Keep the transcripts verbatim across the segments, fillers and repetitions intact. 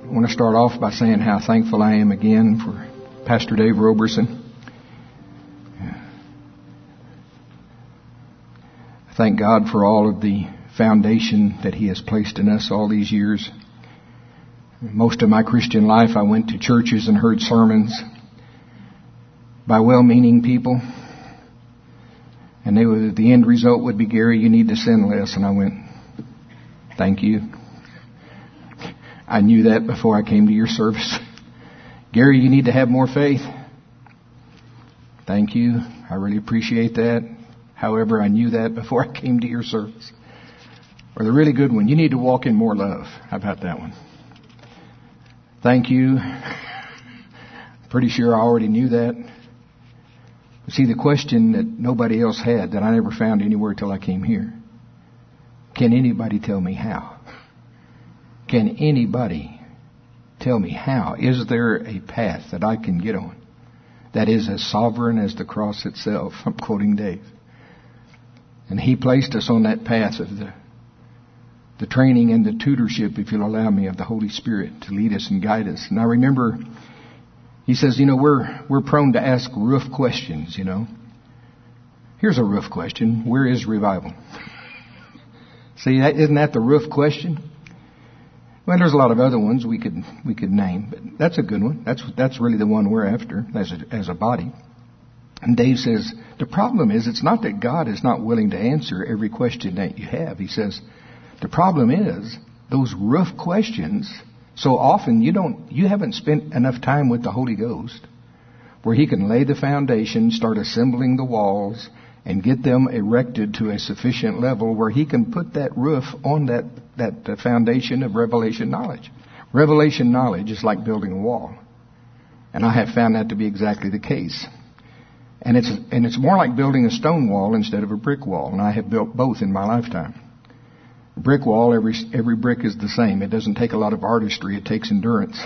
I want to start off by saying how thankful I am again for Pastor Dave Roberson. I thank God for all of the foundation that He has placed in us all these years. Most of my Christian life I went to churches and heard sermons by well-meaning people. And they would, the end result would be, Gary, you need to sin less. And I went, thank you. I knew that before I came to your service. Gary, you need to have more faith. Thank you. I really appreciate that. However, I knew that before I came to your service. Or the really good one, you need to walk in more love. How about that one? Thank you. Pretty sure I already knew that. See, the question that nobody else had, that I never found anywhere till I came here. Can anybody tell me how? Can anybody tell me how? Is there a path that I can get on that is as sovereign as the cross itself? I'm quoting Dave. And he placed us on that path of the the training and the tutorship, if you'll allow me, of the Holy Spirit to lead us and guide us. And I remember, he says, you know, we're we're prone to ask rough questions, you know. Here's a rough question. Where is revival? See, that, isn't that the rough question? Well, there's a lot of other ones we could we could name, but that's a good one. That's that's really the one we're after as a, as a body. And Dave says, the problem is it's not that God is not willing to answer every question that you have. He says, the problem is those rough questions. So often you don't, you haven't spent enough time with the Holy Ghost where He can lay the foundation, start assembling the walls, and get them erected to a sufficient level where He can put that roof on that, that foundation of revelation knowledge. Revelation knowledge is like building a wall. And I have found that to be exactly the case. And it's, and it's more like building a stone wall instead of a brick wall. And I have built both in my lifetime. A brick wall, every, every brick is the same. It doesn't take a lot of artistry. It takes endurance.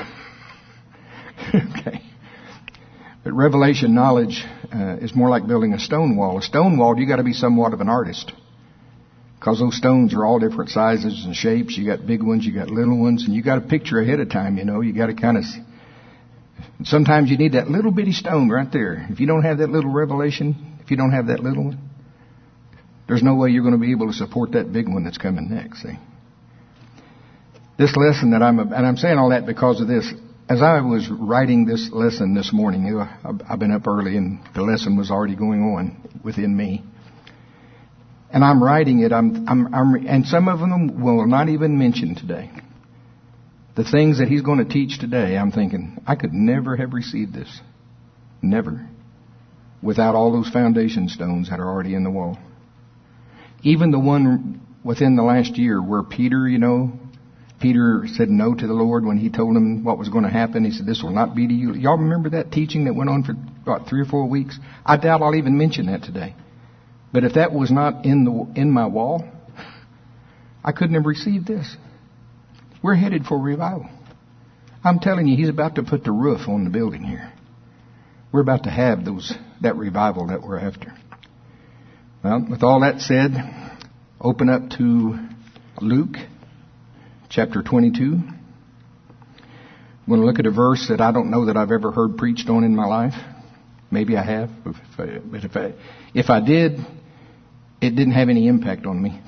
Okay. But revelation knowledge uh, is more like building a stone wall. A stone wall, you got to be somewhat of an artist, because those stones are all different sizes and shapes. You got big ones, you got little ones, and you got to picture ahead of time. You know, you got to kind of. Sometimes you need that little bitty stone right there. If you don't have that little revelation, if you don't have that little one, there's no way you're going to be able to support that big one that's coming next. See, this lesson that I'm, and I'm saying all that because of this. As I was writing this lesson this morning, I've been up early and the lesson was already going on within me. And I'm writing it, I'm, I'm, I'm, and some of them will not even mention today. The things that he's going to teach today, I'm thinking, I could never have received this. Never. Without all those foundation stones that are already in the wall. Even the one within the last year where Peter, you know, Peter said no to the Lord when He told him what was going to happen. He said, this will not be to you. Y'all remember that teaching that went on for about three or four weeks? I doubt I'll even mention that today. But if that was not in the in my wall, I couldn't have received this. We're headed for revival. I'm telling you, He's about to put the roof on the building here. We're about to have those that revival that we're after. Well, with all that said, open up to Luke chapter twenty-two. I'm going to look at a verse that I don't know that I've ever heard preached on in my life. Maybe I have, but if I, but if I, if I did, it didn't have any impact on me.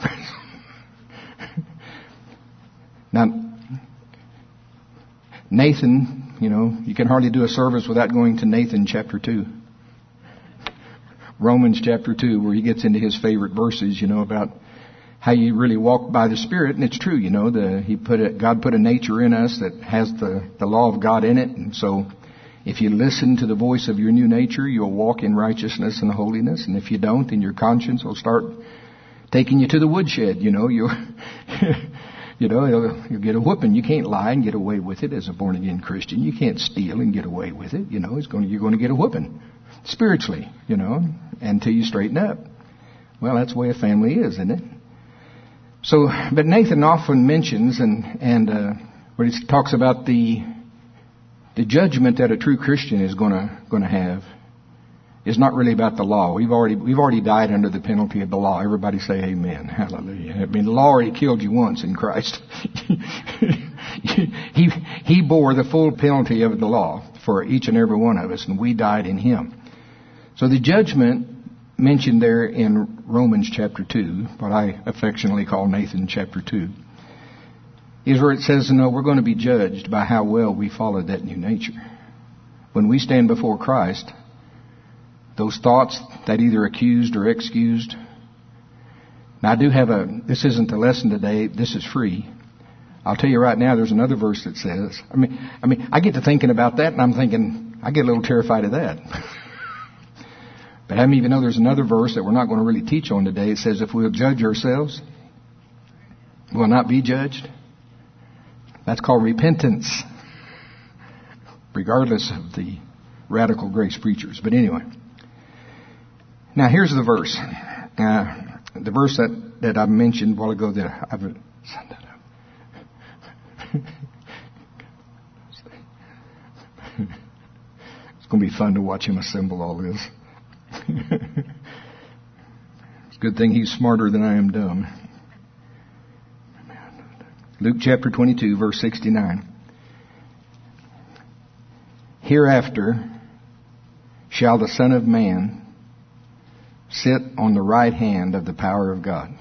Now, Nathan, you know, you can hardly do a service without going to Nathan chapter two. Romans chapter two, where he gets into his favorite verses, you know, about how you really walk by the Spirit. And it's true, you know, the, he put a, God put a nature in us that has the, the law of God in it. And so if you listen to the voice of your new nature, you'll walk in righteousness and holiness. And if you don't, then your conscience will start taking you to the woodshed, you know, you'll, you know, you'll, you'll get a whooping. You can't lie and get away with it as a born again Christian. You can't steal and get away with it. You know, it's going to, you're going to get a whooping spiritually, you know, until you straighten up. Well, that's the way a family is, isn't it? So, but Nathan often mentions and, and, uh, where he talks about the, the judgment that a true Christian is going to, going to have is not really about the law. We've already, we've already died under the penalty of the law. Everybody say amen. Hallelujah. I mean, the law already killed you once in Christ. he, he bore the full penalty of the law for each and every one of us, and we died in him. So the judgment mentioned there in Romans chapter two, what I affectionately call Nathan chapter two, is where it says, no, we're going to be judged by how well we followed that new nature. When we stand before Christ, those thoughts that either accused or excused. Now I do have a, this isn't the lesson today, this is free. I'll tell you right now, there's another verse that says, I mean, I mean, I get to thinking about that and I'm thinking, I get a little terrified of that. But I don't even know there's another verse that we're not going to really teach on today. It says, if we'll judge ourselves, we'll not be judged. That's called repentance, regardless of the radical grace preachers. But anyway, now here's the verse. Uh, the verse that, that I mentioned a while ago that I've... It's going to be fun to watch him assemble all this. It's a good thing he's smarter than I am dumb. Luke chapter twenty-two, verse sixty-nine. Hereafter shall the Son of Man sit on the right hand of the power of God.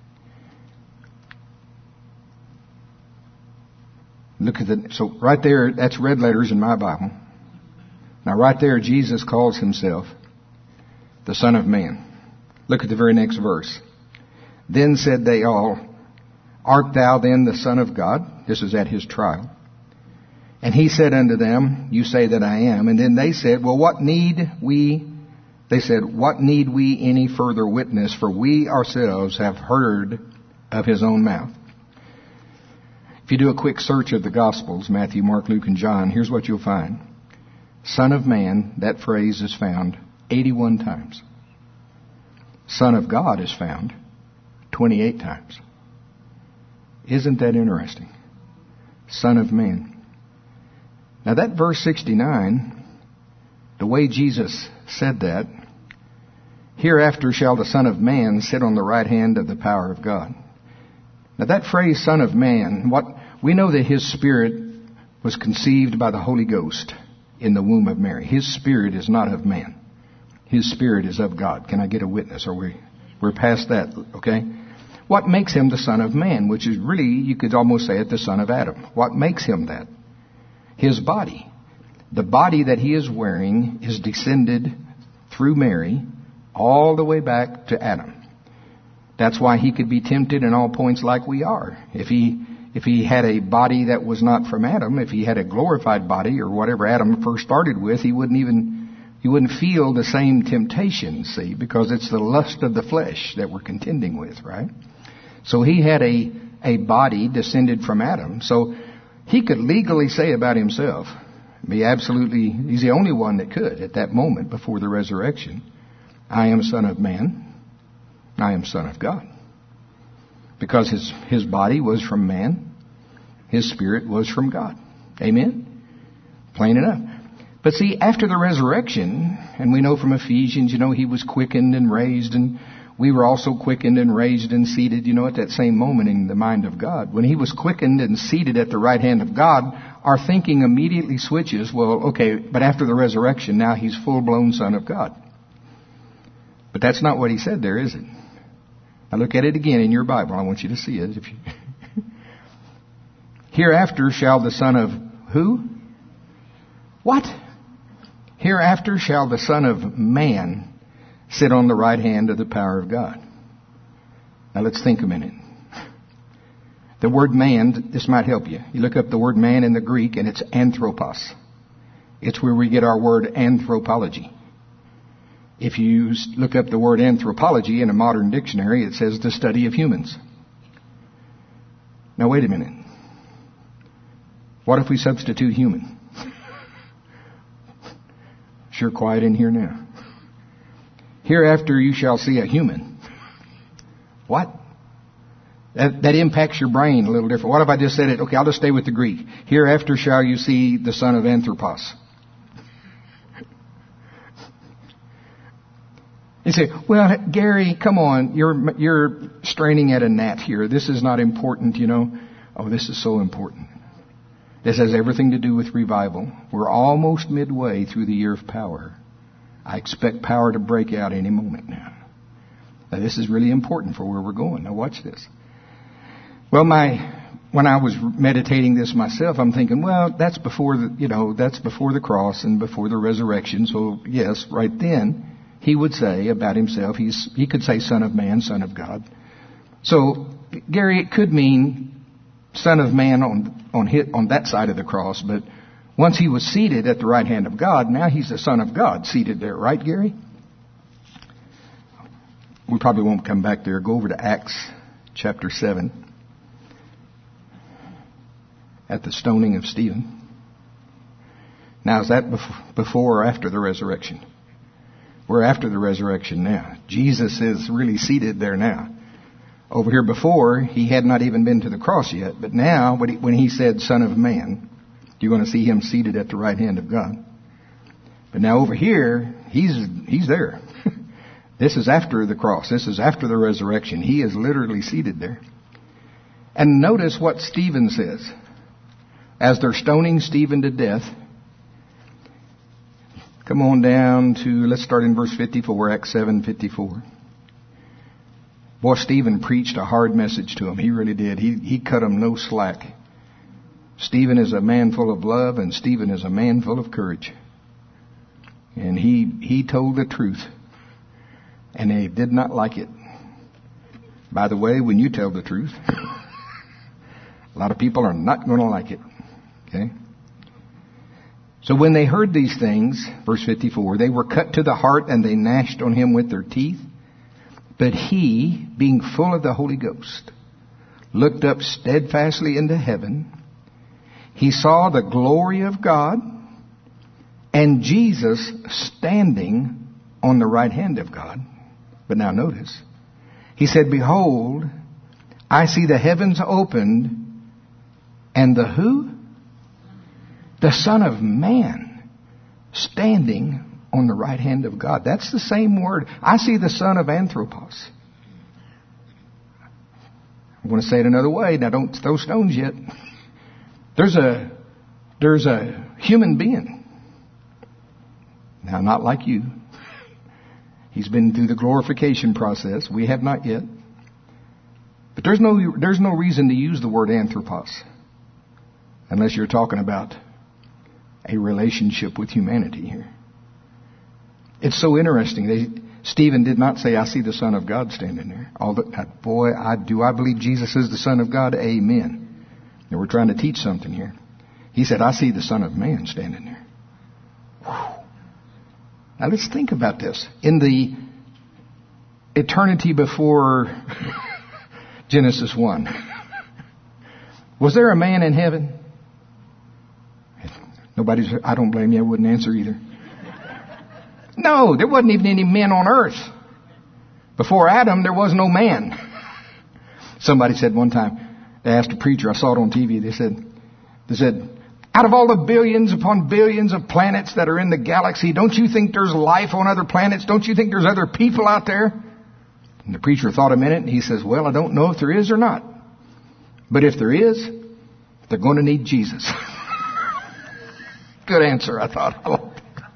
Look at the, so right there, that's red letters in my Bible. Now right there, Jesus calls himself the Son of Man. Look at the very next verse. Then said they all, Art thou then the Son of God? This is at his trial. And he said unto them, You say that I am. And then they said, Well, what need we, they said, What need we any further witness? For we ourselves have heard of his own mouth. If you do a quick search of the Gospels, Matthew, Mark, Luke, and John, here's what you'll find. Son of Man, that phrase is found eighty-one times. Son of God is found twenty-eight times. Isn't that interesting? Son of Man. Now that verse sixty-nine, the way Jesus said that, hereafter shall the Son of Man sit on the right hand of the power of God. Now that phrase, Son of Man, what we know that his spirit was conceived by the Holy Ghost in the womb of Mary. His spirit is not of man. His spirit is of God. Can I get a witness? Or we, we're past that, okay? What makes him the Son of Man, which is really, you could almost say it, the son of Adam. What makes him that? His body. The body that he is wearing is descended through Mary all the way back to Adam. That's why he could be tempted in all points like we are. If he, if he had a body that was not from Adam, if he had a glorified body or whatever Adam first started with, he wouldn't even, he wouldn't feel the same temptation, see, because it's the lust of the flesh that we're contending with, right? So he had a, a body descended from Adam. So he could legally say about himself, be absolutely, he's the only one that could at that moment before the resurrection, I am Son of Man, I am Son of God. Because his, his body was from man, his spirit was from God. Amen? Plain enough. But see, after the resurrection, and we know from Ephesians, you know, he was quickened and raised, and we were also quickened and raised and seated, you know, at that same moment in the mind of God. When he was quickened and seated at the right hand of God, our thinking immediately switches. Well, okay, but after the resurrection, now he's full-blown Son of God. But that's not what he said there, is it? Now look at it again in your Bible. I want you to see it. If you Hereafter shall the Son of who? What? Hereafter shall the Son of Man sit on the right hand of the power of God. Now let's think a minute. The word man, this might help you. You look up the word man in the Greek and it's anthropos. It's where we get our word anthropology. If you look up the word anthropology in a modern dictionary, it says the study of humans. Now wait a minute. What if we substitute human? Sure quiet in here now. Hereafter you shall see a human. What? That, that impacts your brain a little different. What if I just said it? Okay, I'll just stay with the Greek. Hereafter shall you see the son of Anthropos. You say, well, Gary, come on. You're, you're straining at a gnat here. This is not important, you know. Oh, this is so important. This has everything to do with revival. We're almost midway through the year of power. I expect power to break out any moment now. Now, this is really important for where we're going. Now, watch this. Well, my when I was meditating this myself, I'm thinking, well, that's before the, you know, that's before the cross and before the resurrection. So, yes, right then, he would say about himself, he's he could say Son of Man, Son of God. So, Gary, it could mean Son of Man on on hit on that side of the cross, but once he was seated at the right hand of God, now he's the Son of God seated there, right, Gary? We probably won't come back there. Go over to Acts chapter seven. At the stoning of Stephen. Now, is that before or after the resurrection? We're after the resurrection now. Jesus is really seated there now. Over here before, he had not even been to the cross yet. But now, when he, when he said Son of Man, you're going to see him seated at the right hand of God. But now over here, he's he's there. This is after the cross. This is after the resurrection. He is literally seated there. And notice what Stephen says. As they're stoning Stephen to death, come on down to, let's start in verse fifty-four, Acts seven fifty-four. Boy, Stephen preached a hard message to him. He really did. He, he cut him no slack. Stephen is a man full of love, and Stephen is a man full of courage. And he, he told the truth. And they did not like it. By the way, when you tell the truth, a lot of people are not going to like it. Okay. So when they heard these things, verse fifty-four, they were cut to the heart and they gnashed on him with their teeth. But he, being full of the Holy Ghost, looked up steadfastly into heaven. He saw the glory of God and Jesus standing on the right hand of God. But now notice, he said, behold, I see the heavens opened and the who? The Son of Man standing on the right hand of God. That's the same word. I see the Son of Anthropos. I want to say it another way. Now don't throw stones yet. There's a, there's a human being. Now not like you. He's been through the glorification process. We have not yet. But there's no, there's no reason to use the word anthropos. Unless you're talking about a relationship with humanity here. It's so interesting. They, Stephen did not say, I see the Son of God standing there. Although, boy, I, do I believe Jesus is the Son of God? Amen. And we're trying to teach something here. He said, I see the Son of Man standing there. Whew. Now let's think about this. In the eternity before Genesis one, was there a man in heaven? Nobody's, I don't blame you, I wouldn't answer either. No, there wasn't even any men on earth. Before Adam, there was no man. Somebody said one time, they asked a preacher, I saw it on T V, they said, they said, out of all the billions upon billions of planets that are in the galaxy, don't you think there's life on other planets? Don't you think there's other people out there? And the preacher thought a minute and he says, well, I don't know if there is or not. But if there is, they're going to need Jesus. Good answer, I thought.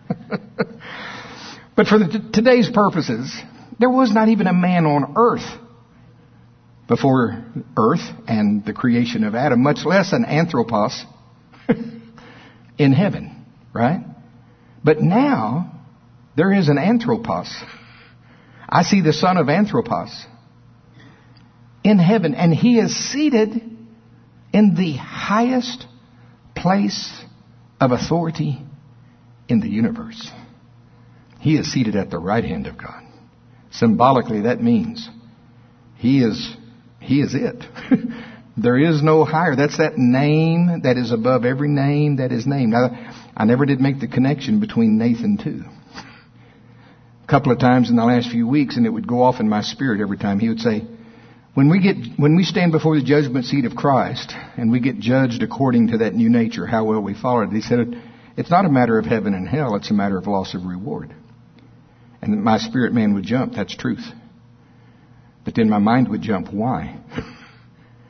But for the, t- today's purposes, there was not even a man on earth before earth and the creation of Adam, much less an anthropos in heaven, right? But now, there is an anthropos. I see the Son of Anthropos in heaven, and he is seated in the highest place of authority in the universe. He is seated at the right hand of God. Symbolically, that means he is, he is it. There is no higher. That's that name that is above every name that is named. Now, I never did make the connection between Nathan too. A couple of times in the last few weeks, and it would go off in my spirit every time. He would say, when we get, when we stand before the judgment seat of Christ and we get judged according to that new nature, how well we followed it, he said, it's not a matter of heaven and hell, it's a matter of loss of reward. And my spirit man would jump, that's truth. But then my mind would jump, why?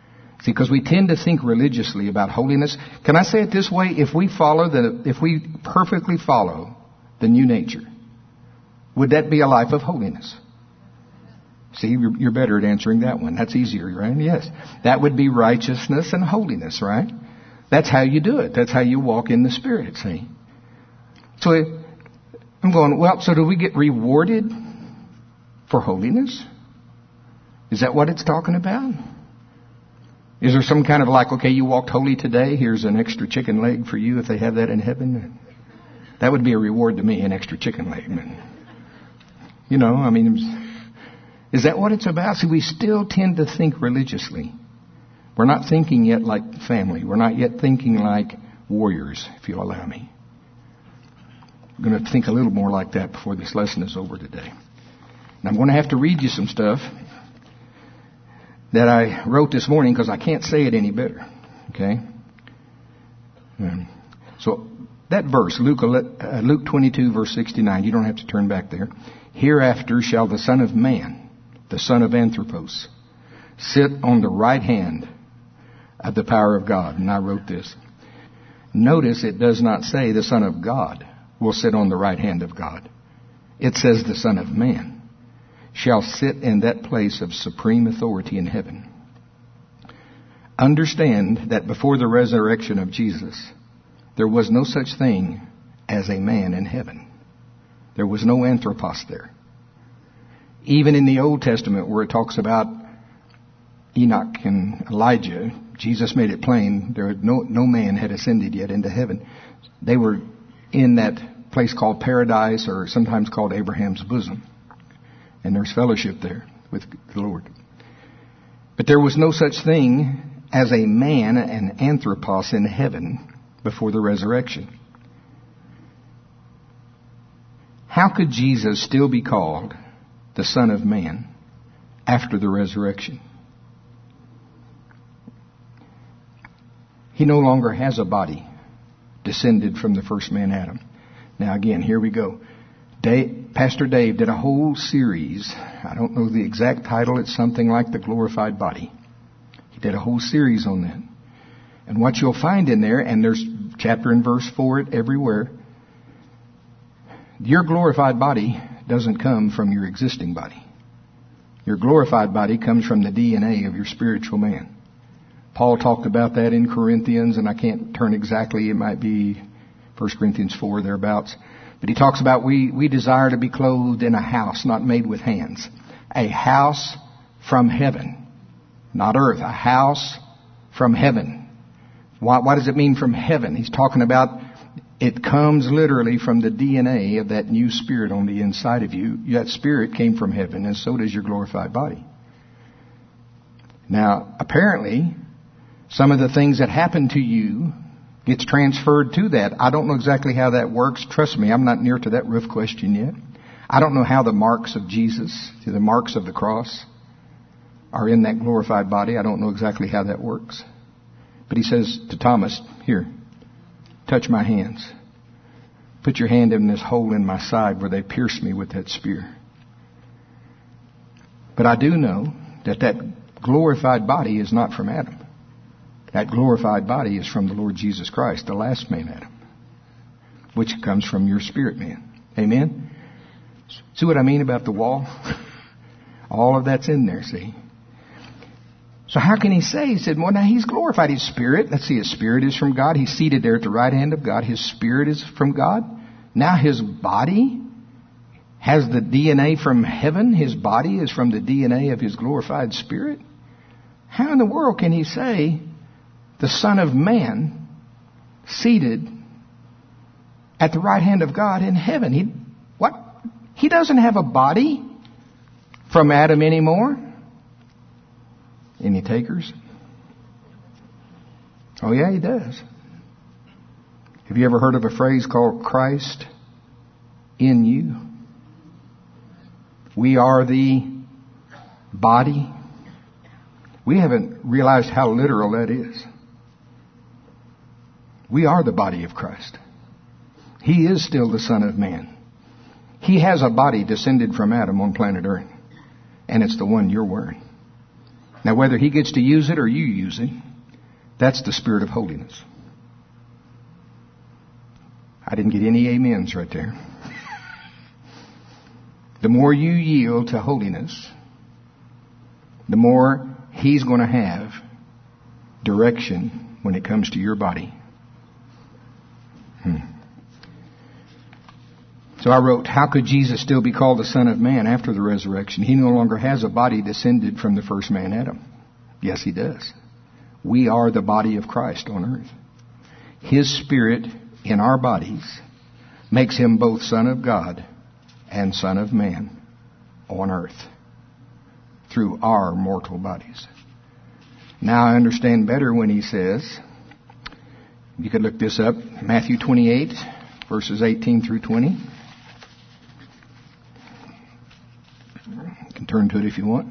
See, because we tend to think religiously about holiness. Can I say it this way? If we follow the, if we perfectly follow the new nature, would that be a life of holiness? See, you're, you're better at answering that one. That's easier, right? Yes. That would be righteousness and holiness, right? That's how you do it. That's how you walk in the Spirit, see? So I'm going, well, so do we get rewarded for holiness? Is that what it's talking about? Is there some kind of like, okay, you walked holy today, here's an extra chicken leg for you if they have that in heaven? That would be a reward to me, an extra chicken leg. You know, I mean, is that what it's about? See, we still tend to think religiously. We're not thinking yet like family. We're not yet thinking like warriors, if you'll allow me. I'm going to think a little more like that before this lesson is over today. And I'm going to have to read you some stuff that I wrote this morning because I can't say it any better. Okay? Um, so that verse, Luke, uh, Luke twenty-two, verse sixty-nine, you don't have to turn back there. Hereafter shall the Son of Man, the Son of Anthropos, sit on the right hand of the power of God. And I wrote this. Notice it does not say the Son of God will sit on the right hand of God. It says the Son of Man shall sit in that place of supreme authority in heaven. Understand that before the resurrection of Jesus, there was no such thing as a man in heaven. There was no anthropos there. Even in the Old Testament where it talks about Enoch and Elijah, Jesus made it plain there no, no man had ascended yet into heaven. They were in that place called paradise, or sometimes called Abraham's bosom. And there's fellowship there with the Lord. But there was no such thing as a man, an anthropos, in heaven before the resurrection. How could Jesus still be called the Son of Man after the resurrection? He no longer has a body descended from the first man, Adam. Now again, here we go. Dave, Pastor Dave did a whole series. I don't know the exact title. It's something like The Glorified Body. He did a whole series on that. And what you'll find in there, and there's chapter and verse for it everywhere, your glorified body doesn't come from your existing body. Your glorified body comes from the D N A of your spiritual man. Paul talked about that in Corinthians, and I can't turn exactly, it might be First Corinthians four, thereabouts. But he talks about we, we desire to be clothed in a house not made with hands. A house from heaven. Not earth. A house from heaven. Why, what does it mean from heaven? He's talking about it comes literally from the D N A of that new spirit on the inside of you. That spirit came from heaven, and so does your glorified body. Now, apparently, some of the things that happen to you gets transferred to that. I don't know exactly how that works. Trust me, I'm not near to that roof question yet. I don't know how the marks of Jesus, the marks of the cross, are in that glorified body. I don't know exactly how that works. But he says to Thomas, here, touch my hands. Put your hand in this hole in my side where they pierced me with that spear. But I do know that that glorified body is not from Adam. That glorified body is from the Lord Jesus Christ, the last man Adam, which comes from your spirit man. Amen? See what I mean about the wall? All of that's in there, see? So how can he say? He said, well, now he's glorified. His spirit, let's see, his spirit is from God. He's seated there at the right hand of God. His spirit is from God. Now his body has the D N A from heaven. His body is from the D N A of his glorified spirit. How in the world can he say the Son of Man seated at the right hand of God in heaven? He, what? He doesn't have a body from Adam anymore. Any takers? Oh yeah, he does. Have you ever heard of a phrase called Christ in you? We are the body. We haven't realized how literal that is. We are the body of Christ. He is still the Son of Man. He has a body descended from Adam on planet Earth. And it's the one you're wearing. Now, whether He gets to use it or you use it, that's the Spirit of holiness. I didn't get any amens right there. The more you yield to holiness, the more He's going to have direction when it comes to your body. Hmm. So I wrote, how could Jesus still be called the Son of Man after the resurrection? He no longer has a body descended from the first man, Adam. Yes, He does. We are the body of Christ on earth. His Spirit in our bodies makes Him both Son of God and Son of Man on earth through our mortal bodies. Now I understand better when He says, you could look this up, Matthew twenty-eight, verses eighteen through twenty. You can turn to it if you want.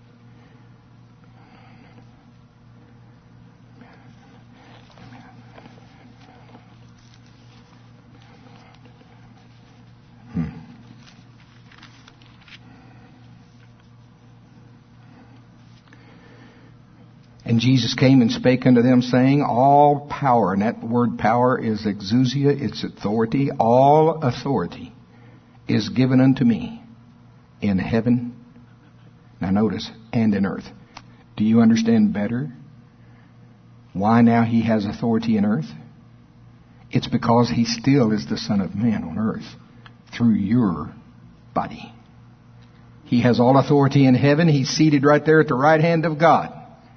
And Jesus came and spake unto them, saying, all power, and that word power is exousia, it's authority. All authority is given unto me in heaven, now notice, and in earth. Do you understand better why now He has authority in earth? It's because He still is the Son of Man on earth through your body. He has all authority in heaven. He's seated right there at the right hand of God.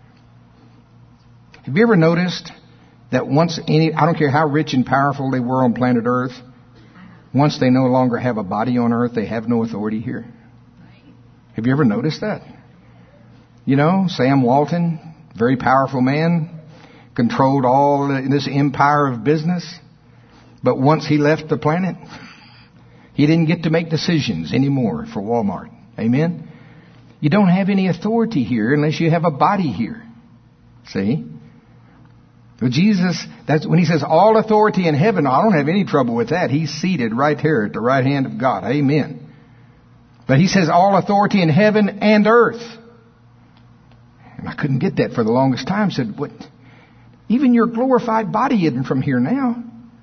Have you ever noticed that once any, I don't care how rich and powerful they were on planet Earth, once they no longer have a body on earth, they have no authority here? Have you ever noticed that? You know, Sam Walton, very powerful man, controlled all this empire of business. But once he left the planet, he didn't get to make decisions anymore for Walmart. Amen? You don't have any authority here unless you have a body here. See? But Jesus, that's when He says all authority in heaven, I don't have any trouble with that. He's seated right here at the right hand of God. Amen. But He says all authority in heaven and earth. And I couldn't get that for the longest time. I said, what? Even your glorified body isn't from here now.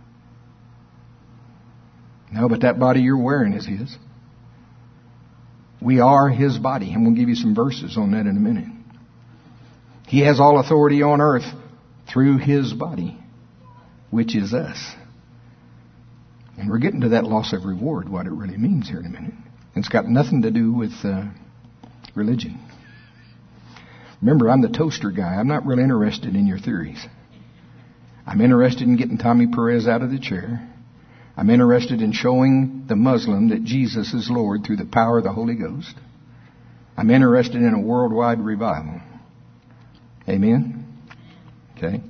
No, but that body you're wearing is His. We are His body. And we'll give you some verses on that in a minute. He has all authority on earth through His body, which is us. And we're getting to that loss of reward, what it really means here in a minute. It's got nothing to do with uh, religion. Remember, I'm the toaster guy. I'm not really interested in your theories. I'm interested in getting Tommy Perez out of the chair. I'm interested in showing the Muslim that Jesus is Lord through the power of the Holy Ghost. I'm interested in a worldwide revival. Amen? Okay.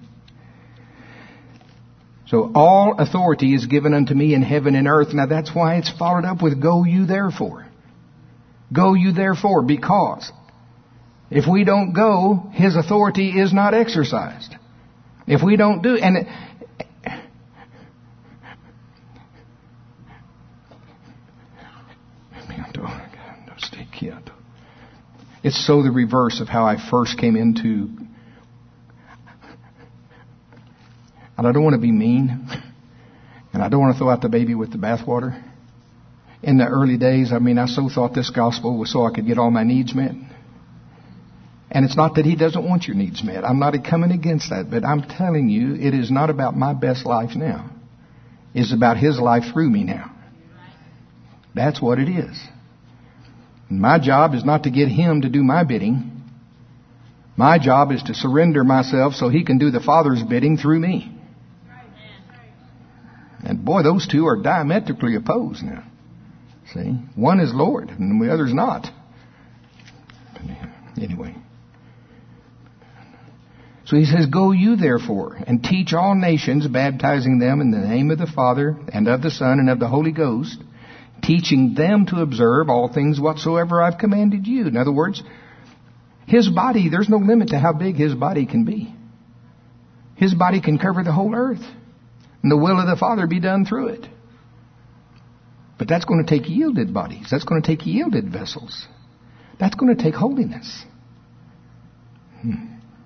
So all authority is given unto me in heaven and earth. Now that's why it's followed up with go you therefore. Go you therefore, because if we don't go, His authority is not exercised. If we don't do, and it, it's so the reverse of how I first came into. And I don't want to be mean. And I don't want to throw out the baby with the bathwater. In the early days, I mean, I so thought this gospel was so I could get all my needs met. And it's not that He doesn't want your needs met. I'm not coming against that. But I'm telling you, it is not about my best life now. It's about His life through me now. That's what it is. And my job is not to get Him to do my bidding. My job is to surrender myself so He can do the Father's bidding through me. And boy, those two are diametrically opposed now. See? One is Lord and the other's not. Anyway. So He says, go you therefore and teach all nations, baptizing them in the name of the Father and of the Son and of the Holy Ghost, teaching them to observe all things whatsoever I've commanded you. In other words, His body, there's no limit to how big His body can be. His body can cover the whole earth. And the will of the Father be done through it. But that's going to take yielded bodies. That's going to take yielded vessels. That's going to take holiness. Hmm.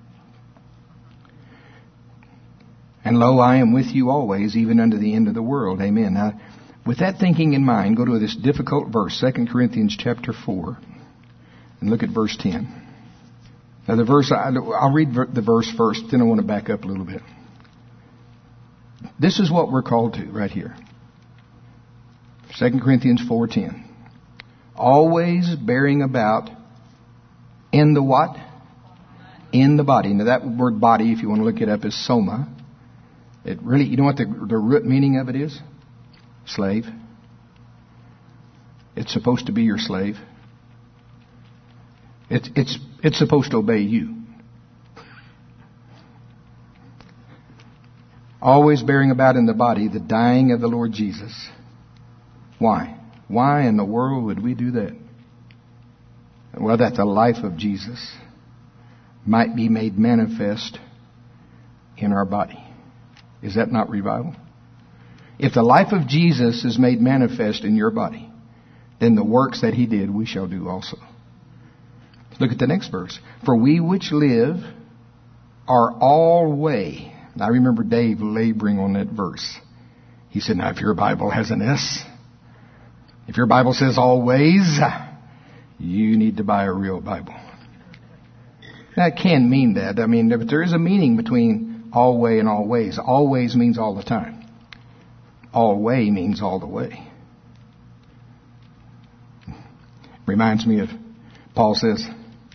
And lo, I am with you always, even unto the end of the world. Amen. Now, with that thinking in mind, go to this difficult verse, Second Corinthians chapter four, and look at verse ten. Now the verse, I'll read the verse first, then I want to back up a little bit. This is what we're called to right here. Second Corinthians four ten. Always bearing about in the what? In the body. Now that word body, if you want to look it up, is soma. It really, you know what the, the root meaning of it is? Slave. It's supposed to be your slave. It's, it's, it's supposed to obey you. Always bearing about in the body the dying of the Lord Jesus. Why? Why in the world would we do that? Well, that the life of Jesus might be made manifest in our body. Is that not revival? If the life of Jesus is made manifest in your body, then the works that He did we shall do also. Look at the next verse. For we which live are always. I remember Dave laboring on that verse. He said, now if your Bible has an S, if your Bible says always, you need to buy a real Bible. Now it can mean that. I mean, but there is a meaning between always and always. Always means all the time. Always means all the way. Reminds me of, Paul says,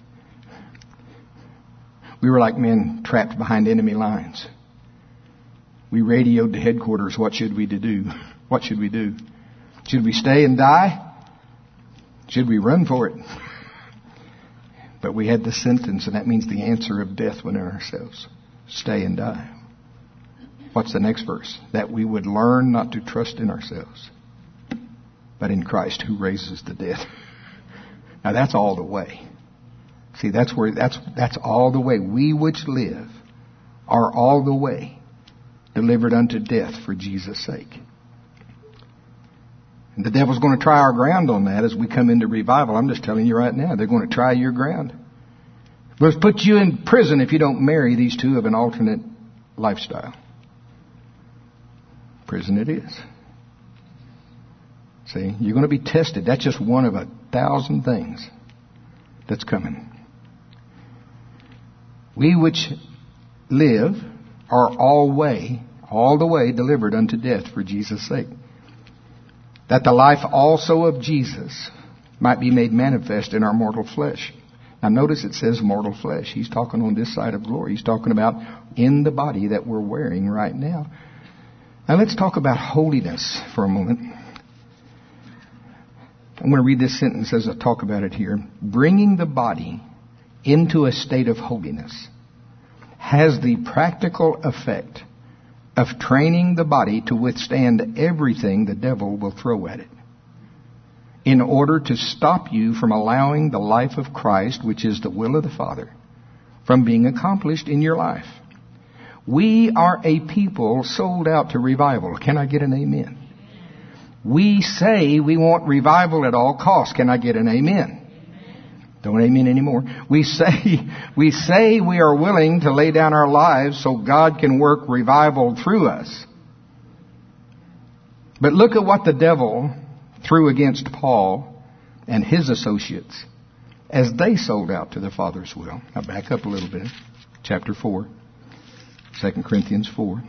we were like men trapped behind enemy lines. We radioed to headquarters, what should we do? What should we do? Should we stay and die? Should we run for it? But we had the sentence, and that means the answer of death within ourselves. Stay and die. What's the next verse? That we would learn not to trust in ourselves, but in Christ who raises the dead. Now that's all the way. See, that's where, that's, that's all the way. We which live are all the way delivered unto death for Jesus' sake. And the devil's going to try our ground on that as we come into revival. I'm just telling you right now, they're going to try your ground. Let's put you in prison if you don't marry these two of an alternate lifestyle. Prison it is. See, you're going to be tested. That's just one of a thousand things that's coming. We which live are all way, all the way delivered unto death for Jesus' sake. That the life also of Jesus might be made manifest in our mortal flesh. Now notice it says mortal flesh. He's talking on this side of glory. He's talking about in the body that we're wearing right now. Now let's talk about holiness for a moment. I'm going to read this sentence as I talk about it here. Bringing the body into a state of holiness has the practical effect of training the body to withstand everything the devil will throw at it, in order to stop you from allowing the life of Christ, which is the will of the Father, from being accomplished in your life. We are a people sold out to revival. Can I get an amen? We say we want revival at all costs. Can I get an amen? Don't amen anymore. We say, we say we are willing to lay down our lives so God can work revival through us. But look at what the devil threw against Paul and his associates as they sold out to the Father's will. Now back up a little bit. Chapter four. Second Corinthians four.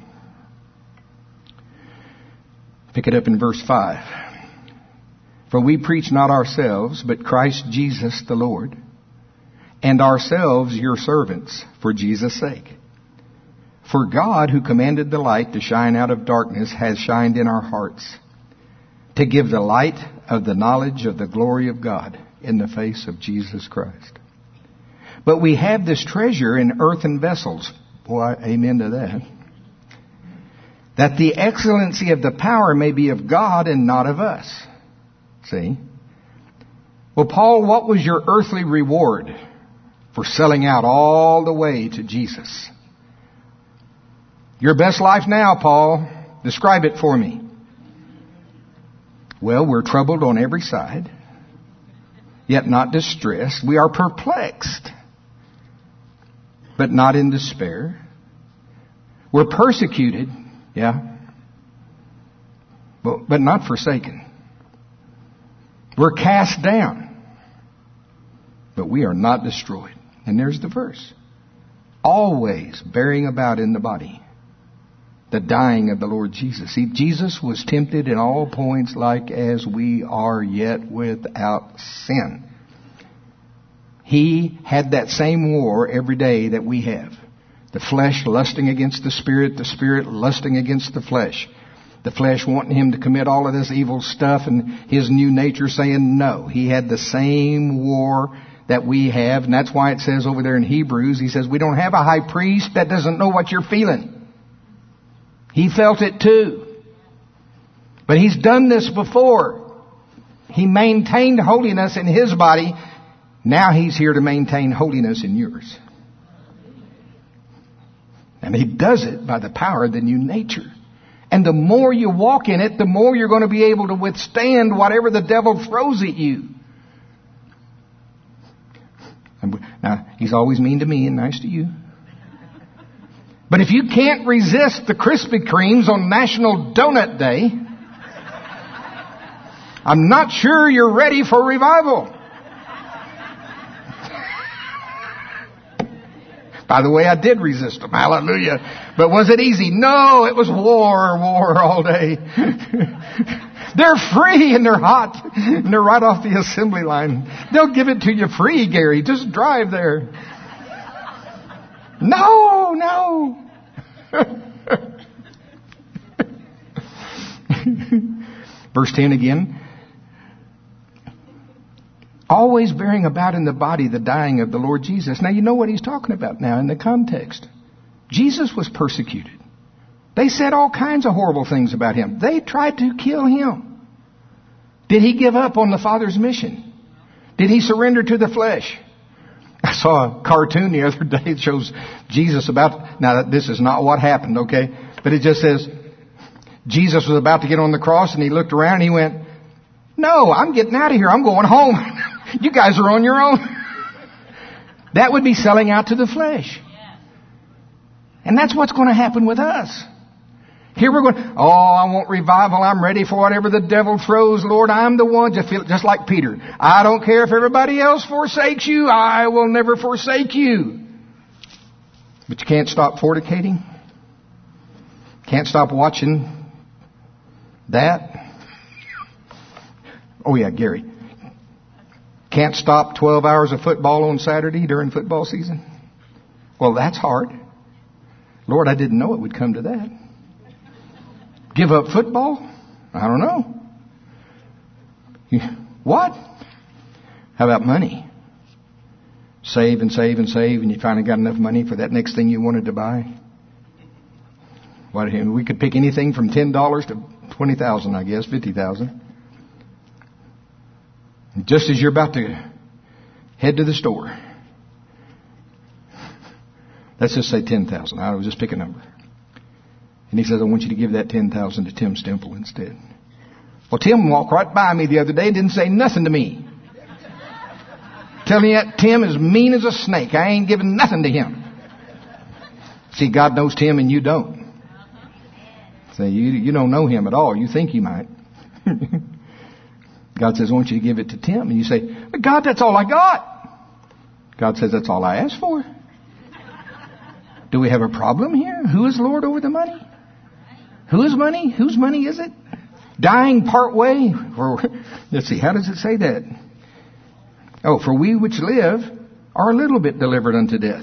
Pick it up in verse five. For we preach not ourselves, but Christ Jesus the Lord, and ourselves your servants for Jesus' sake. For God, who commanded the light to shine out of darkness, has shined in our hearts, to give the light of the knowledge of the glory of God in the face of Jesus Christ. But we have this treasure in earthen vessels. Boy, amen to that. That the excellency of the power may be of God and not of us. See? Well, Paul, what was your earthly reward for selling out all the way to Jesus? Your best life now, Paul. Describe it for me. Well, we're troubled on every side, yet not distressed. We are perplexed, but not in despair. We're persecuted, yeah, but, but not forsaken. We're cast down, but we are not destroyed. And there's the verse. Always bearing about in the body the dying of the Lord Jesus. See, Jesus was tempted in all points like as we are, yet without sin. He had that same war every day that we have. The flesh lusting against the spirit, the spirit lusting against the flesh. The flesh wanting him to commit all of this evil stuff, and his new nature saying no. He had the same war that we have, and that's why it says over there in Hebrews, he says, we don't have a high priest that doesn't know what you're feeling. He felt it too. But he's done this before. He maintained holiness in his body. Now he's here to maintain holiness in yours. And he does it by the power of the new nature. And the more you walk in it, the more you're going to be able to withstand whatever the devil throws at you. Now, he's always mean to me and nice to you. But if you can't resist the Krispy Kremes on National Donut Day, I'm not sure you're ready for revival. By the way, I did resist them. Hallelujah. But was it easy? No, it was war, war all day. They're free and they're hot. And they're right off the assembly line. They'll give it to you free, Gary. Just drive there. No, no. Verse ten again. Always bearing about in the body the dying of the Lord Jesus. Now you know what he's talking about now in the context. Jesus was persecuted. They said all kinds of horrible things about him. They tried to kill him. Did he give up on the Father's mission? Did he surrender to the flesh? I saw a cartoon the other day that shows Jesus about, now this is not what happened, okay? But it just says, Jesus was about to get on the cross and he looked around and he went, no, I'm getting out of here. I'm going home. You guys are on your own. That would be selling out to the flesh. And that's what's going to happen with us. Here we're going, oh, I want revival. I'm ready for whatever the devil throws. Lord, I'm the one. Just feel just like Peter. I don't care if everybody else forsakes you. I will never forsake you. But you can't stop fornicating. Can't stop watching that. Oh yeah, Gary. Can't stop twelve hours of football on Saturday during football season. Well, that's hard. Lord, I didn't know it would come to that. Give up football? I don't know. What? How about money? Save and save and save, and you finally got enough money for that next thing you wanted to buy? What? We could pick anything from ten dollars to twenty thousand, I guess, fifty thousand. Just as you're about to head to the store, let's just say ten thousand. I will just pick a number. And he says, I want you to give that ten thousand to Tim Stemple instead. Well, Tim walked right by me the other day and didn't say nothing to me. Telling you that Tim is mean as a snake. I ain't giving nothing to him. See, God knows Tim and you don't. Say, you, you don't know him at all. You think you might. God says, I want you to give it to Tim. And you say, but God, that's all I got. God says, that's all I asked for. Do we have a problem here? Who is Lord over the money? Whose money? Whose money is it? Dying part way? Or, let's see, how does it say that? Oh, for we which live are a little bit delivered unto death.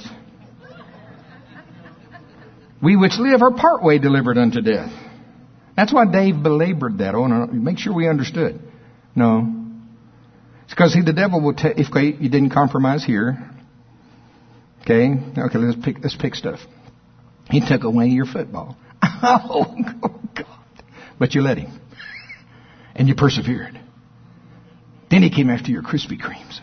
We which live are part way delivered unto death. That's why Dave belabored that. Oh, no, make sure we understood. No. It's because, see, the devil will tell, if you didn't compromise here. Okay? Okay, let's pick, let's pick stuff. He took away your football. Oh, God. But you let him. And you persevered. Then he came after your Krispy Kremes.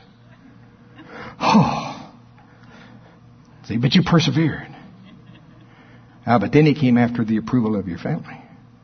Oh. See, but you persevered. Ah, but then he came after the approval of your family.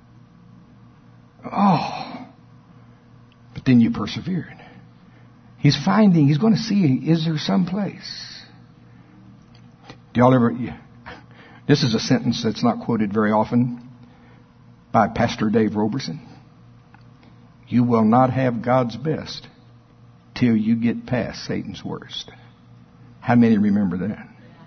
Oh. But then you persevered. He's finding, he's going to see, is there some place? Do y'all ever... This is a sentence that's not quoted very often by Pastor Dave Roberson. You will not have God's best till you get past Satan's worst. How many remember that?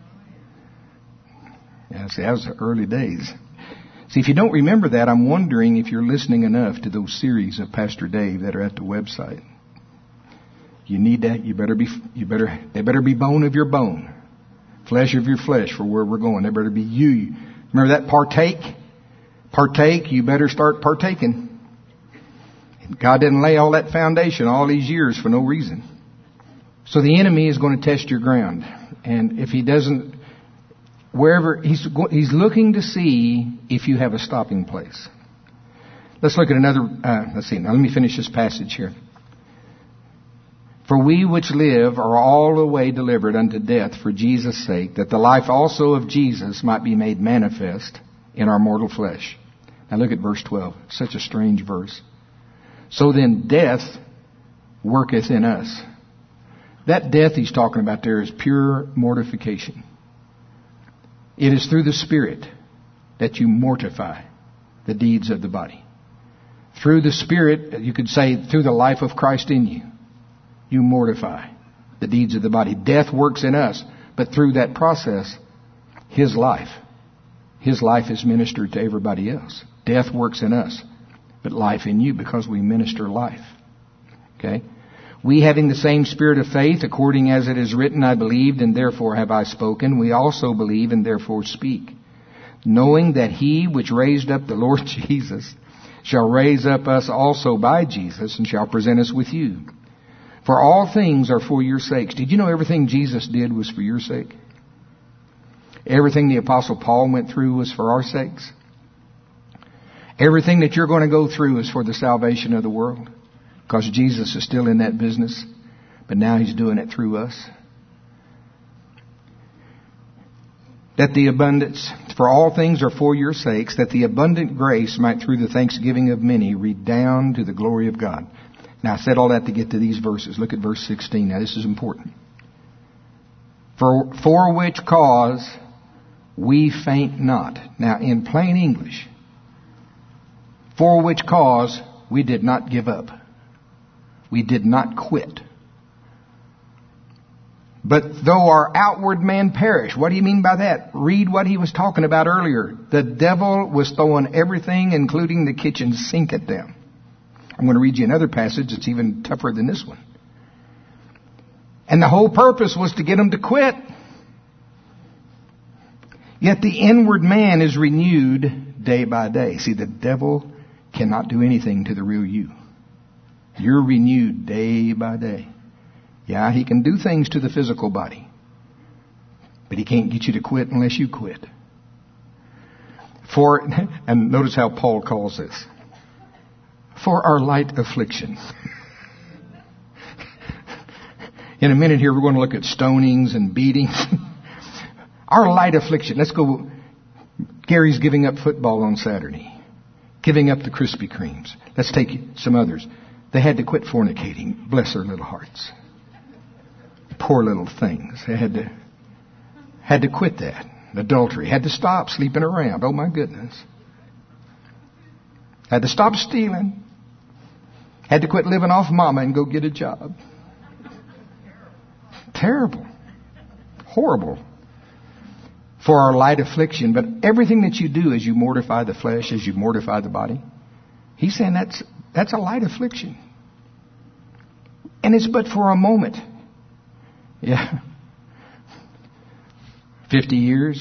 Yeah, see, that was the early days. See, if you don't remember that, I'm wondering if you're listening enough to those series of Pastor Dave that are at the website. You need that. You better be, you better, they better be bone of your bone, flesh of your flesh for where we're going. They better be you. Remember that partake? Partake, you better start partaking. God didn't lay all that foundation all these years for no reason. So the enemy is going to test your ground. And if he doesn't, wherever, he's, he's looking to see if you have a stopping place. Let's look at another, uh, let's see, now let me finish this passage here. For we which live are all the way delivered unto death for Jesus' sake, that the life also of Jesus might be made manifest in our mortal flesh. Now look at verse twelve. Such a strange verse. So then death worketh in us. That death he's talking about there is pure mortification. It is through the Spirit that you mortify the deeds of the body. Through the Spirit, you could say through the life of Christ in you, you mortify the deeds of the body. Death works in us, but through that process, His life, His life is ministered to everybody else. Death works in us, but life in you, because we minister life. Okay? We, having the same spirit of faith, according as it is written, I believed, and therefore have I spoken. We also believe, and therefore speak, knowing that He which raised up the Lord Jesus shall raise up us also by Jesus, and shall present us with you. For all things are for your sakes. Did you know everything Jesus did was for your sake? Everything the Apostle Paul went through was for our sakes. Everything that you're going to go through is for the salvation of the world. Because Jesus is still in that business. But now He's doing it through us. That the abundance, for all things are for your sakes, that the abundant grace might through the thanksgiving of many redound to the glory of God. Now I said all that to get to these verses. Look at verse sixteen. Now this is important. For, for which cause we faint not. Now in plain English, for which cause we did not give up. We did not quit. But though our outward man perish. What do you mean by that? Read what he was talking about earlier. The devil was throwing everything, including the kitchen sink, at them. I'm going to read you another passage that's even tougher than this one. And the whole purpose was to get them to quit. Yet the inward man is renewed day by day. See, the devil cannot do anything to the real you. You're renewed day by day. Yeah, he can do things to the physical body, but he can't get you to quit unless you quit. For, and notice how Paul calls this, for our light affliction. In a minute here, we're going to look at stonings and beatings. Our light affliction. Let's go. Gary's giving up football on Saturday. Giving up the Krispy Kremes. Let's take some others. They had to quit fornicating. Bless their little hearts. Poor little things. They had to, had to quit that. Adultery. Had to stop sleeping around. Oh my goodness. Had to stop stealing. Had to quit living off mama and go get a job. Terrible. Horrible. For our light affliction. But everything that you do as you mortify the flesh, as you mortify the body, he's saying that's that's a light affliction. And it's but for a moment. Yeah. Fifty years.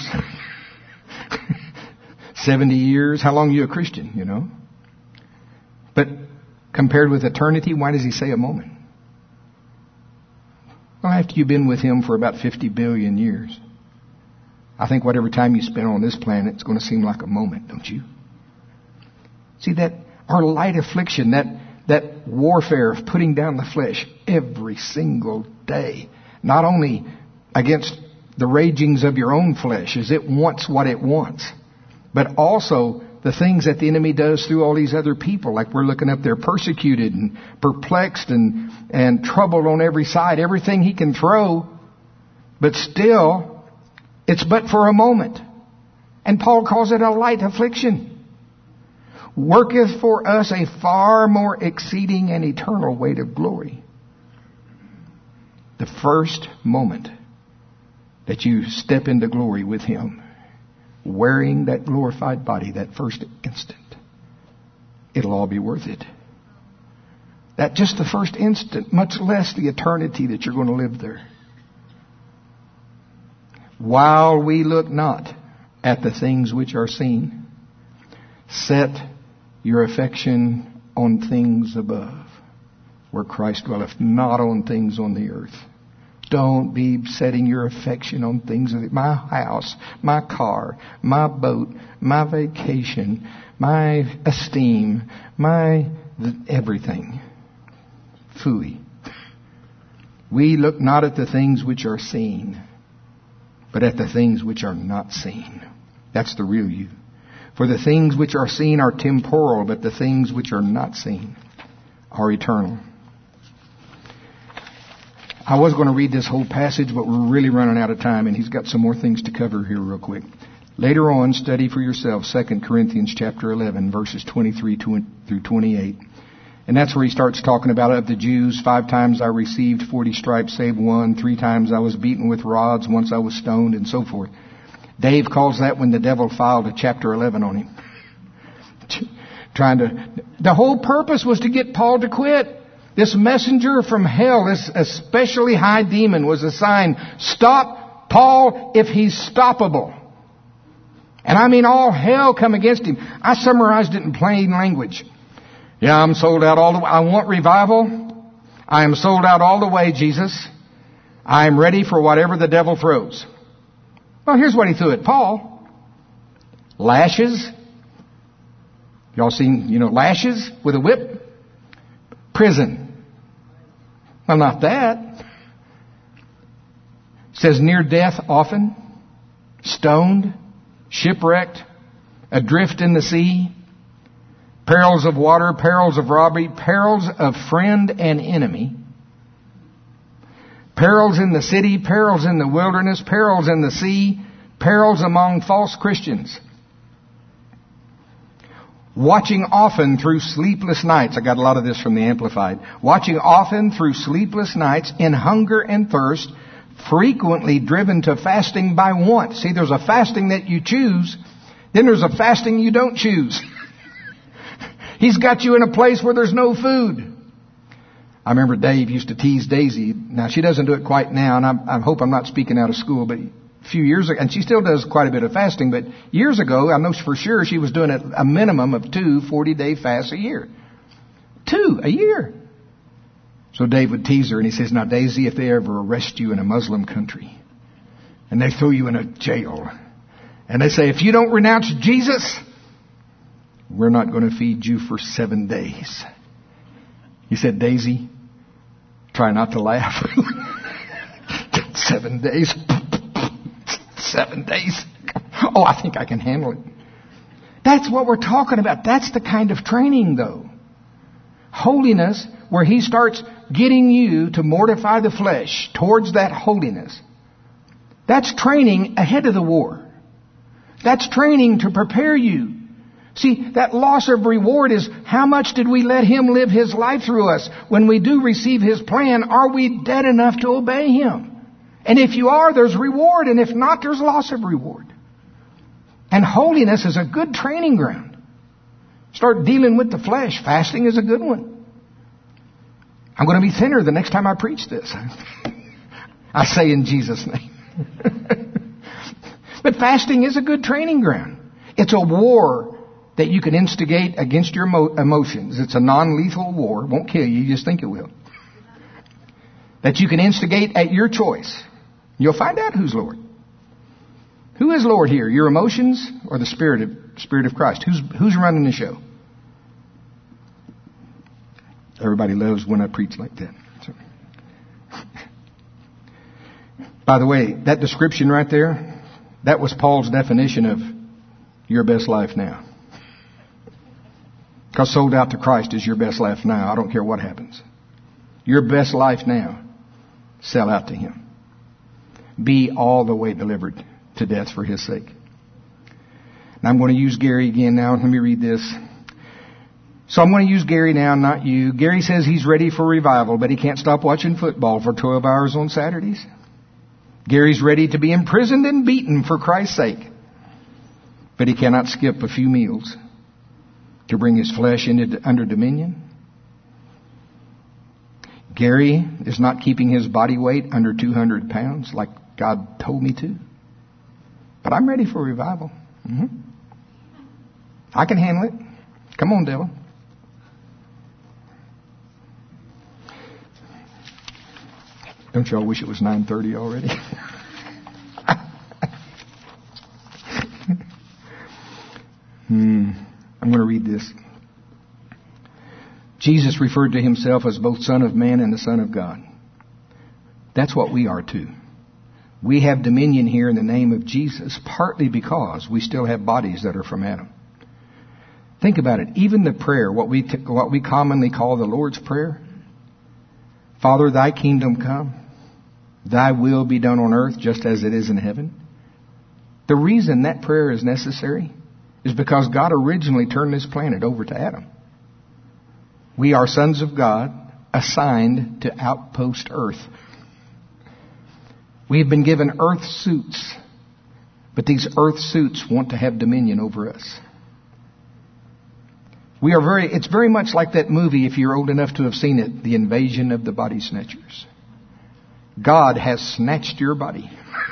Seventy years. How long are you a Christian, you know? But compared with eternity, why does he say a moment? Well, after you've been with him for about fifty billion years, I think whatever time you spend on this planet, it's going to seem like a moment, don't you? See, that our light affliction, that that warfare of putting down the flesh every single day, not only against the ragings of your own flesh as it wants what it wants, but also the things that the enemy does through all these other people. Like we're looking up there, persecuted and perplexed and, and troubled on every side. Everything he can throw, but still It's but for a moment. And Paul calls it a light affliction. Worketh for us a far more exceeding and eternal weight of glory. The first moment that you step into glory with Him, wearing that glorified body, that first instant, it'll all be worth it. That just the first instant, much less the eternity that you're going to live there. While we look not at the things which are seen, set your affection on things above, where Christ dwelleth, not on things on the earth. Don't be setting your affection on things of my house, my car, my boat, my vacation, my esteem, my everything. Phooey. We look not at the things which are seen, but at the things which are not seen. That's the real you. For the things which are seen are temporal, but the things which are not seen are eternal. I was going to read this whole passage, but we're really running out of time, and he's got some more things to cover here real quick. Later on, study for yourself Second Corinthians chapter eleven, verses twenty-three through twenty-eight. And that's where he starts talking about of the Jews. Five times I received forty stripes, save one. Three times I was beaten with rods. Once I was stoned, and so forth. Dave calls that when the devil filed a chapter eleven on him. Trying to... The whole purpose was to get Paul to quit. This messenger from hell, this especially high demon, was assigned, stop Paul if he's stoppable. And I mean all hell come against him. I summarized it in plain language. Yeah, I'm sold out all the way. I want revival. I am sold out all the way, Jesus. I am ready for whatever the devil throws. Well, here's what he threw at Paul. Lashes. Y'all seen, you know, lashes with a whip? Prison. Well, not that. It says near death often, stoned, shipwrecked, adrift in the sea, perils of water, perils of robbery, perils of friend and enemy, perils in the city, perils in the wilderness, perils in the sea, perils among false Christians. Watching often through sleepless nights. I got a lot of this from the Amplified. Watching often through sleepless nights in hunger and thirst, frequently driven to fasting by want. See, there's a fasting that you choose. Then there's a fasting you don't choose. He's got you in a place where there's no food. I remember Dave used to tease Daisy. Now, she doesn't do it quite now, and I'm, I hope I'm not speaking out of school, but a few years ago, and she still does quite a bit of fasting, but years ago, I know for sure she was doing a minimum of two forty-day fasts a year. Two a year. So Dave would tease her, and he says, now, Daisy, if they ever arrest you in a Muslim country, and they throw you in a jail, and they say, if you don't renounce Jesus, we're not going to feed you for seven days. He said, Daisy, try not to laugh. Seven days. Seven days. Oh, I think I can handle it. That's what we're talking about. That's the kind of training, though. Holiness, where He starts getting you to mortify the flesh towards that holiness. That's training ahead of the war. That's training to prepare you. See, that loss of reward is how much did we let Him live His life through us? When we do receive His plan, are we dead enough to obey Him? And if you are, there's reward. And if not, there's loss of reward. And holiness is a good training ground. Start dealing with the flesh. Fasting is a good one. I'm going to be thinner the next time I preach this. I say in Jesus' name. But fasting is a good training ground. It's a war that you can instigate against your emotions. It's a non-lethal war. It won't kill you. You just think it will. That you can instigate at your choice. You'll find out who's Lord. Who is Lord here? Your emotions or the Spirit of, Spirit of Christ? Who's, who's running the show? Everybody loves when I preach like that. So. By the way, that description right there, that was Paul's definition of your best life now. Because sold out to Christ is your best life now. I don't care what happens. Your best life now. Sell out to Him. Be all the way delivered to death for His sake. Now I'm going to use Gary again now. Let me read this. So I'm going to use Gary now, not you. Gary says he's ready for revival, but he can't stop watching football for twelve hours on Saturdays. Gary's ready to be imprisoned and beaten for Christ's sake, but he cannot skip a few meals to bring his flesh into under dominion. Gary is not keeping his body weight under two hundred pounds like God told me to. But I'm ready for revival. Mm-hmm. I can handle it. Come on, devil. Don't y'all wish it was nine thirty already? hmm. I'm going to read this. Jesus referred to Himself as both Son of Man and the Son of God. That's what we are too. We have dominion here in the name of Jesus, partly because we still have bodies that are from Adam. Think about it. Even the prayer, what we, t- what we commonly call the Lord's Prayer, Father, Thy kingdom come, Thy will be done on earth just as it is in heaven. The reason that prayer is necessary is because God originally turned this planet over to Adam. We are sons of God assigned to outpost earth. We have been given earth suits, but these earth suits want to have dominion over us. We are very, it's very much like that movie, if you're old enough to have seen it, The Invasion of the Body Snatchers. God has snatched your body.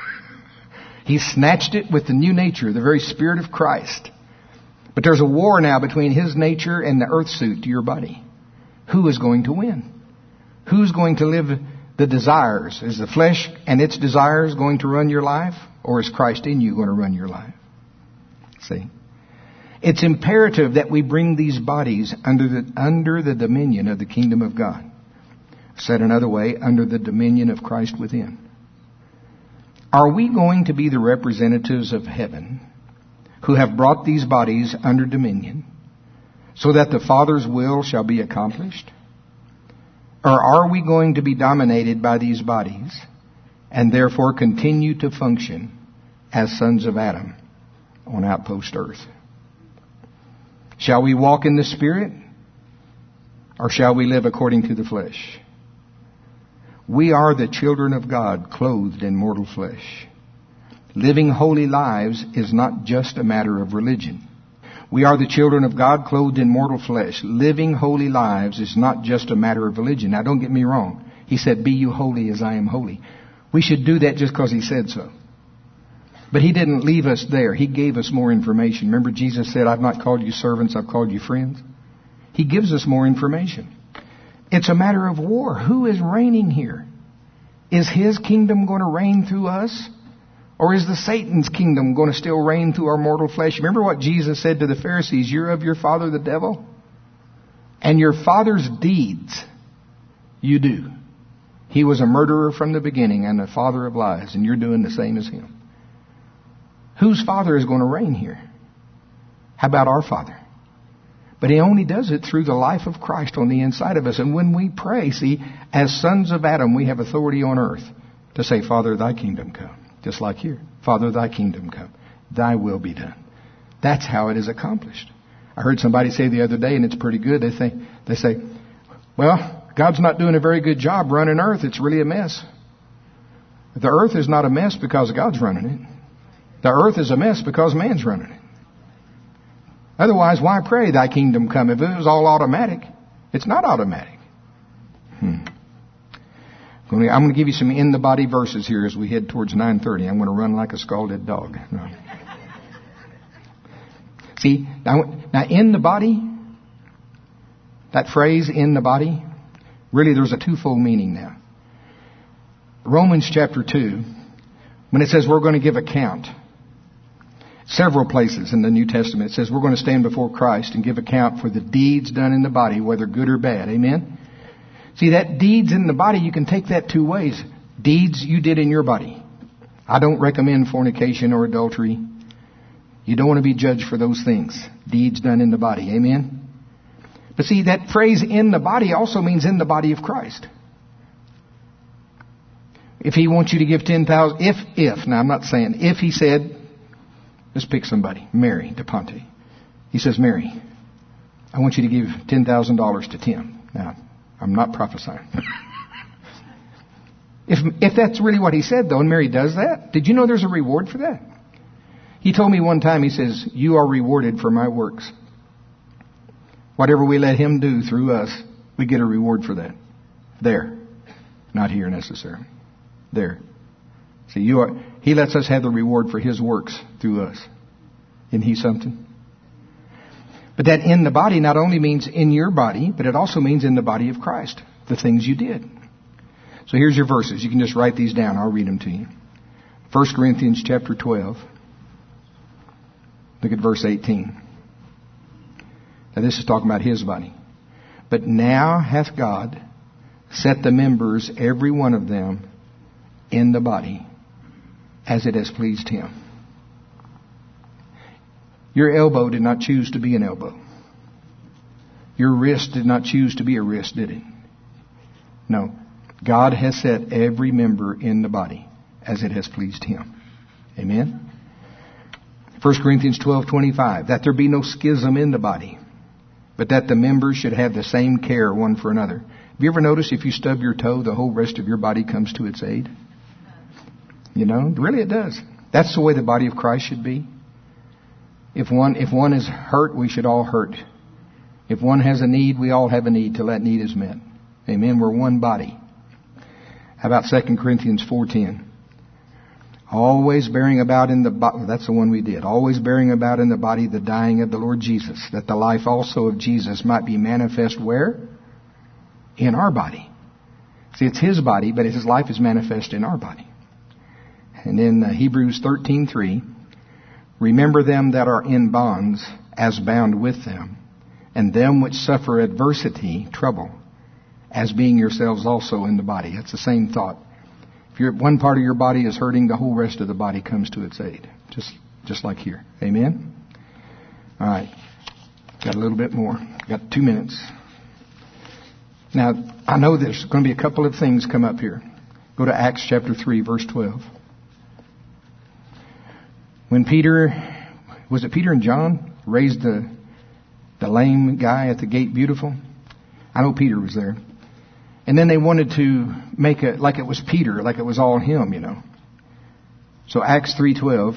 He snatched it with the new nature, the very Spirit of Christ. But there's a war now between His nature and the earth suit to your body. Who is going to win? Who's going to live the desires? Is the flesh and its desires going to run your life? Or is Christ in you going to run your life? See? It's imperative that we bring these bodies under the, under the dominion of the kingdom of God. Said another way, under the dominion of Christ within. Are we going to be the representatives of heaven who have brought these bodies under dominion so that the Father's will shall be accomplished? Or are we going to be dominated by these bodies and therefore continue to function as sons of Adam on outpost earth? Shall we walk in the Spirit, or shall we live according to the flesh? We are the children of God, clothed in mortal flesh. Living holy lives is not just a matter of religion. We are the children of God, clothed in mortal flesh. Living holy lives is not just a matter of religion. Now, don't get me wrong. He said, be you holy as I am holy. We should do that just because He said so. But He didn't leave us there. He gave us more information. Remember, Jesus said, I've not called you servants, I've called you friends. He gives us more information. It's a matter of war. Who is reigning here? Is His kingdom going to reign through us? Or is the Satan's kingdom going to still reign through our mortal flesh? Remember what Jesus said to the Pharisees, you're of your father the devil, and your father's deeds you do. He was a murderer from the beginning and the father of lies, and you're doing the same as him. Whose father is going to reign here? How about our Father? But He only does it through the life of Christ on the inside of us. And when we pray, see, as sons of Adam, we have authority on earth to say, Father, Thy kingdom come. Just like here. Father, Thy kingdom come. Thy will be done. That's how it is accomplished. I heard somebody say the other day, and it's pretty good. They think, they say, well, God's not doing a very good job running earth. It's really a mess. The earth is not a mess because God's running it. The earth is a mess because man's running it. Otherwise, why pray Thy kingdom come? If it was all automatic, it's not automatic. Hmm. I'm going to give you some in-the-body verses here as we head towards nine thirty. I'm going to run like a scalded dog. No. See, now, now in the body, that phrase, in the body, really there's a twofold meaning now. Romans chapter two, when it says we're going to give account, several places in the New Testament it says we're going to stand before Christ and give account for the deeds done in the body, whether good or bad. Amen? See, that deeds in the body, you can take that two ways. Deeds you did in your body. I don't recommend fornication or adultery. You don't want to be judged for those things. Deeds done in the body. Amen? But see, that phrase in the body also means in the body of Christ. If He wants you to give ten thousand, if, if, now I'm not saying, if He said, let's pick somebody, Mary DePonte. He says, Mary, I want you to give ten thousand dollars to Tim. Now, I'm not prophesying. if, if that's really what He said, though, and Mary does that, did you know there's a reward for that? He told me one time, He says, you are rewarded for my works. Whatever we let Him do through us, we get a reward for that. There. Not here necessarily. There. See, you are, He lets us have the reward for His works through us. Isn't He something? But that in the body not only means in your body, but it also means in the body of Christ. The things you did. So here's your verses. You can just write these down. I'll read them to you. First Corinthians chapter twelve. Look at verse eighteen. Now this is talking about His body. But now hath God set the members, every one of them, in the body, as it has pleased Him. Your elbow did not choose to be an elbow. Your wrist did not choose to be a wrist, did it? No. God has set every member in the body, as it has pleased Him. Amen? First Corinthians twelve twenty-five. That there be no schism in the body, but that the members should have the same care one for another. Have you ever noticed if you stub your toe, the whole rest of your body comes to its aid? You know, really it does. That's the way the body of Christ should be. If one, if one is hurt, we should all hurt. If one has a need, we all have a need till that need is met. Amen. We're one body. How about Second Corinthians four ten? Always bearing about in the body, that's the one we did. Always bearing about in the body the dying of the Lord Jesus, that the life also of Jesus might be manifest where? In our body. See, it's His body, but His life is manifest in our body. And in uh, Hebrews thirteen three, remember them that are in bonds as bound with them, and them which suffer adversity, trouble, as being yourselves also in the body. It's the same thought. If you're, one part of your body is hurting, the whole rest of the body comes to its aid. Just, just like here. Amen? All right. Got a little bit more. Got two minutes. Now, I know there's going to be a couple of things come up here. Go to Acts chapter three, verse twelve. When Peter, was it Peter and John, raised the, the lame guy at the gate beautiful? I know Peter was there. And then they wanted to make it like it was Peter, like it was all him, you know. So Acts three twelve.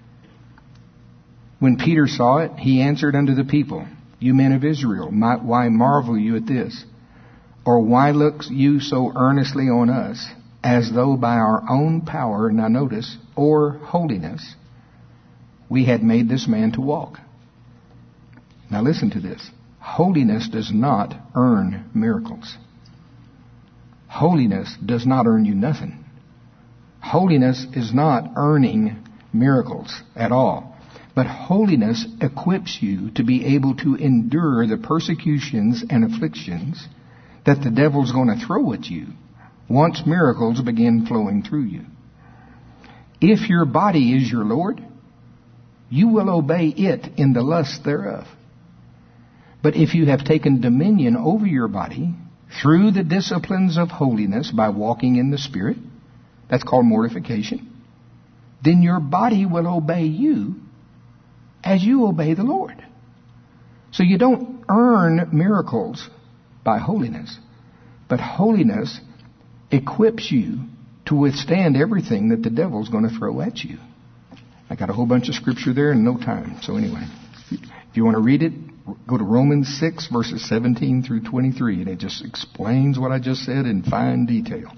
When Peter saw it, he answered unto the people, you men of Israel, why marvel you at this? Or why look you so earnestly on us, as though by our own power, now notice, or holiness, we had made this man to walk? Now listen to this. Holiness does not earn miracles. Holiness does not earn you nothing. Holiness is not earning miracles at all. But holiness equips you to be able to endure the persecutions and afflictions that the devil's going to throw at you once miracles begin flowing through you. If your body is your Lord, you will obey it in the lust thereof. But if you have taken dominion over your body through the disciplines of holiness by walking in the Spirit, that's called mortification, then your body will obey you as you obey the Lord. So you don't earn miracles by holiness, but holiness equips you to withstand everything that the devil's going to throw at you. I got a whole bunch of scripture there in no time. So anyway, if you want to read it, go to Romans six, verses seventeen through twenty-three, and it just explains what I just said in fine detail.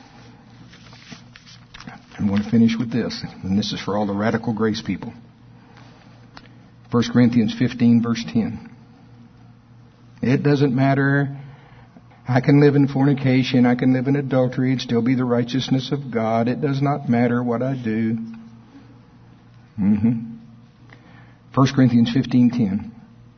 I want to finish with this, and this is for all the radical grace people. First Corinthians fifteen, verse ten. It doesn't matter. I can live in fornication. I can live in adultery. It'd still be the righteousness of God. It does not matter what I do. Mm-hmm. First Corinthians fifteen, ten.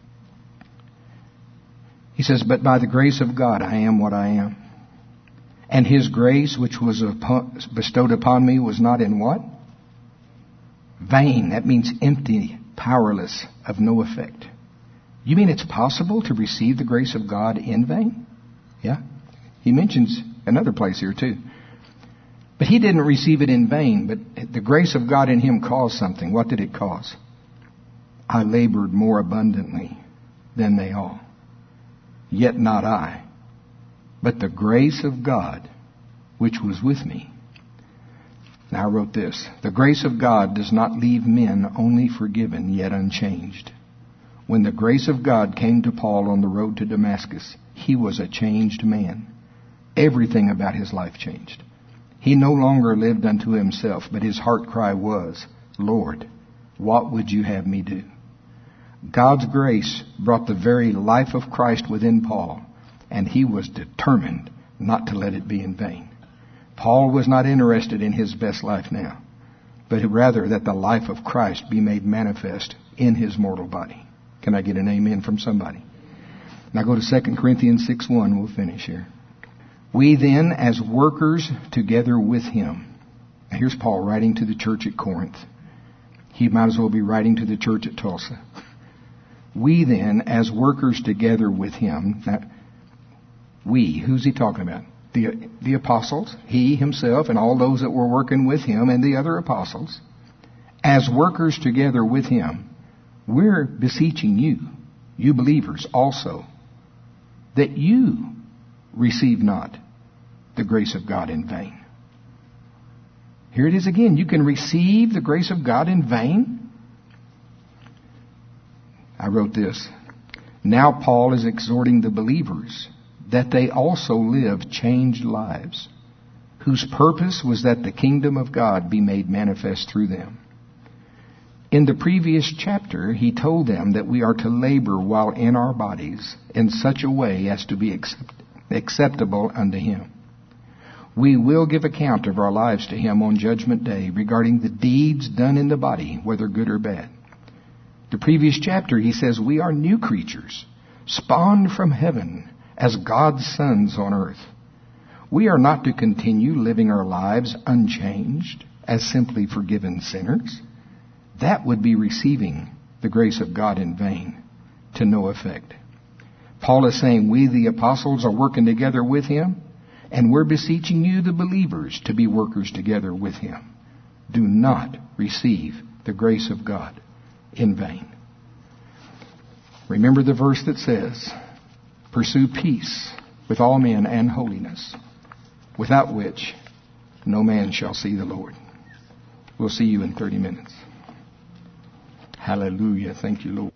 He says, but by the grace of God I am what I am. And His grace which was upon, bestowed upon me was not in what? Vain. That means empty, powerless, of no effect. You mean it's possible to receive the grace of God in vain? Yeah. He mentions another place here too. But he didn't receive it in vain. But the grace of God in him caused something. What did it cause? I labored more abundantly than they all. Yet not I, but the grace of God which was with me. Now I wrote this. The grace of God does not leave men only forgiven, yet unchanged. When the grace of God came to Paul on the road to Damascus, he was a changed man. Everything about his life changed. He no longer lived unto himself, but his heart cry was, Lord, what would you have me do? God's grace brought the very life of Christ within Paul, and he was determined not to let it be in vain. Paul was not interested in his best life now, but rather that the life of Christ be made manifest in his mortal body. Can I get an amen from somebody? Now go to Second Corinthians six one. We'll finish here. We then, as workers together with him. Now here's Paul writing to the church at Corinth. He might as well be writing to the church at Tulsa. We then, as workers together with him. Now, we, who's he talking about? The, the apostles, he himself and all those that were working with him and the other apostles. As workers together with him, we're beseeching you, you believers also, that you receive not the grace of God in vain. Here it is again. You can receive the grace of God in vain. I wrote this. Now Paul is exhorting the believers that they also live changed lives, whose purpose was that the kingdom of God be made manifest through them. In the previous chapter, he told them that we are to labor while in our bodies in such a way as to be accept- acceptable unto him. We will give account of our lives to him on Judgment Day regarding the deeds done in the body, whether good or bad. The previous chapter, he says, we are new creatures, spawned from heaven as God's sons on earth. We are not to continue living our lives unchanged as simply forgiven sinners. That would be receiving the grace of God in vain, to no effect. Paul is saying we, the apostles, are working together with him, and we're beseeching you, the believers, to be workers together with him. Do not receive the grace of God in vain. Remember the verse that says, pursue peace with all men and holiness, without which no man shall see the Lord. We'll see you in thirty minutes. Hallelujah. Thank you, Lord.